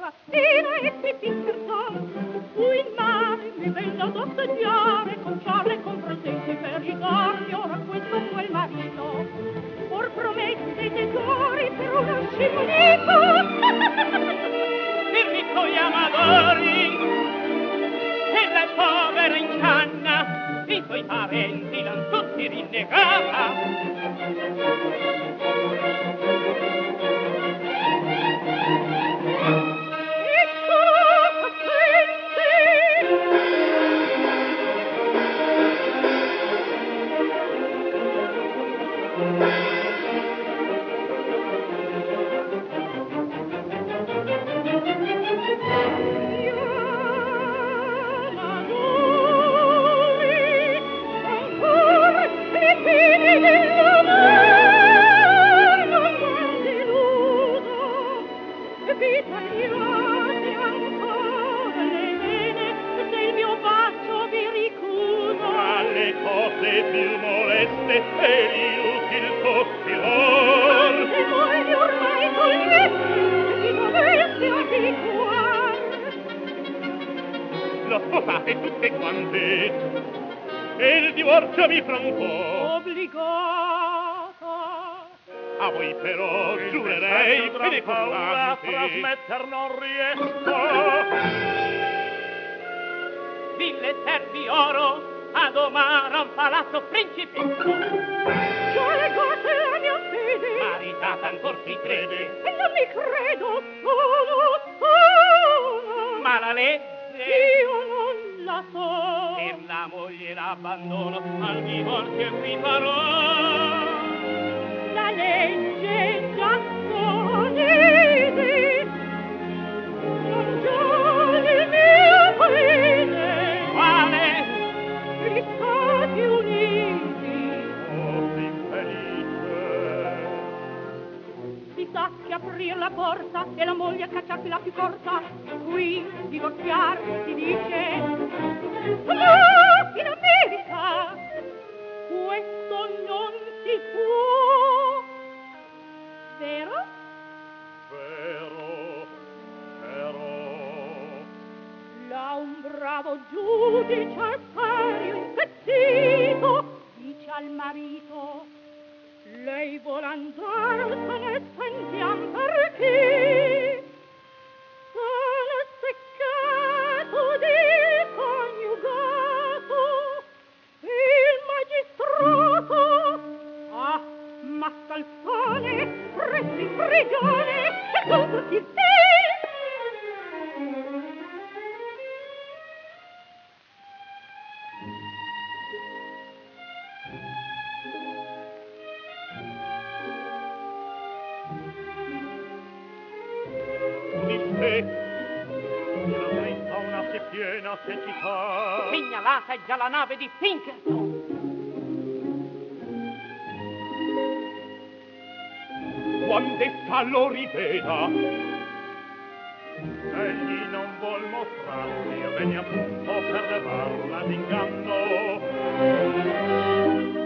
mattina e si Pinkerton fu in mare, mi venne ad osteggiare con ciarle e con presenti per ridarmi ora questo quel marito. Or promette i tesori per uno scimunito. Il ricco gli amadori e la povera incanna, i suoi parenti l'han tutti rinnegata. Sposate tutte quante e il divorzio mi francò obbligata. A voi però giurerei che ne paura costanti trasmetter non riesco. Mille servi oro a domare a un palazzo principesco. Già legate la mia fede, Maritata ancor si crede, e non mi credo sono. ma la legge Io non la so. per la moglie l'abbandono al divorzio qui farò. La legge già sonese non già il mio paese. Quale? Gli Stati Uniti. oh infelice Si sa che aprir la porta e la moglie cacciarsi la più corta. Qui divorziar si dice. Ma in America questo non si può. Vero? vero però Là un bravo giudice al serio impezzito dice al marito: lei vuol andarsene, sentiam perché. Se nel seccato del coniugato il magistrato ma scalzone presso in prigione e contro si piena che città Segnalata è già la nave di Pinkerton. quando essa lo riveda egli non vuol mostrarsi e venne appunto per levarla d'inganno